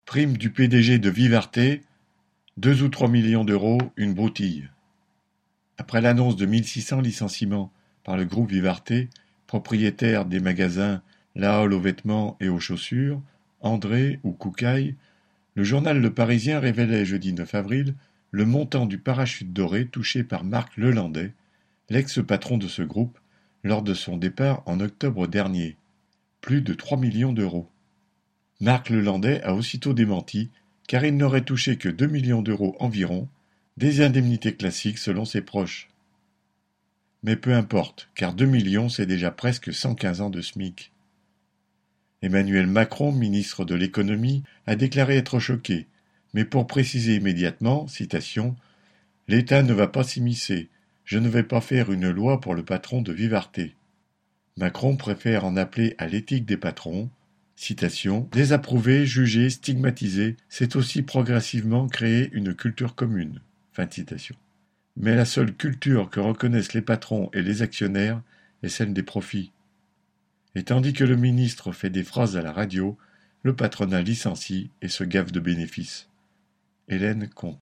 Prime du PDG de Vivarté, 2 ou 3 millions d'euros, une broutille. Après l'annonce de 1600 licenciements par le groupe Vivarté, propriétaire des magasins La Halle aux vêtements et aux chaussures, André ou Koukaï, le journal Le Parisien révélait jeudi 9 avril le montant du parachute doré touché par Marc Lelandais, l'ex-patron de ce groupe, lors de son départ en octobre dernier. Plus de 3 millions d'euros. Marc Lelandais a aussitôt démenti, car il n'aurait touché que 2 millions d'euros environ, des indemnités classiques selon ses proches. Mais peu importe, car 2 millions c'est déjà presque 115 ans de SMIC. Emmanuel Macron, ministre de l'économie, a déclaré être choqué, mais pour préciser immédiatement, citation, « L'État ne va pas s'immiscer, je ne vais pas faire une loi pour le patron de Vivarté. » Macron préfère en appeler à l'éthique des patrons, citation, « Désapprouver, juger, stigmatiser, c'est aussi progressivement créer une culture commune. » Fin de citation. Mais la seule culture que reconnaissent les patrons et les actionnaires est celle des profits. Et tandis que le ministre fait des phrases à la radio, le patronat licencie et se gave de bénéfices. Hélène Comte.